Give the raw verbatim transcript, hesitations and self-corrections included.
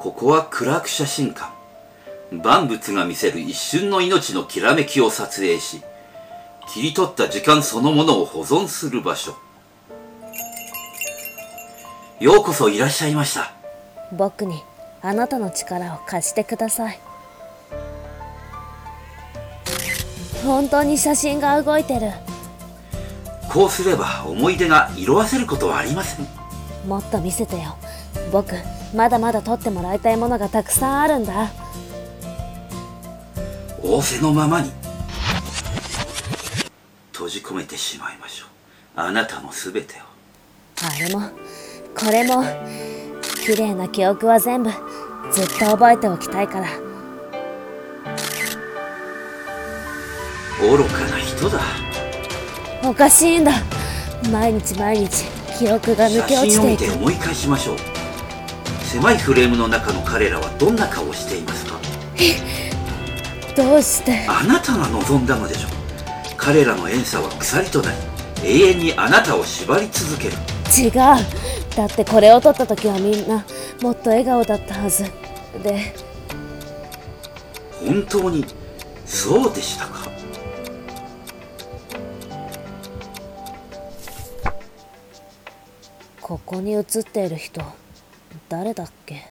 ここはクラーク写真館。万物が見せる一瞬の命のきらめきを撮影し、切り取った時間そのものを保存する場所。ようこそいらっしゃいました。 僕にあなたの力を貸してください。本当に写真が動いてる。 こうすれば思い出が色あせることはありません。 もっと見せてよ。僕まだまだ撮ってもらいたいものがたくさんあるんだ。 仰せのままに閉じ込めてしまいましょう。あなたのすべてを。 あれもこれも綺麗な記憶は全部ずっと覚えておきたいから。 愚かな人だ。 おかしいんだ。毎日毎日記憶が抜け落ちていく。 写真を見て思い返しましょう。狭いフレームの中の彼らはどんな顔をしていますか？ どうして？ あなたが望んだのでしょう。彼らの怨嗟は鎖となり、永遠にあなたを縛り続ける。 違う。だってこれを撮った時はみんなもっと笑顔だったはずで。 本当にそうでしたか？ ここに写っている人誰だっけ？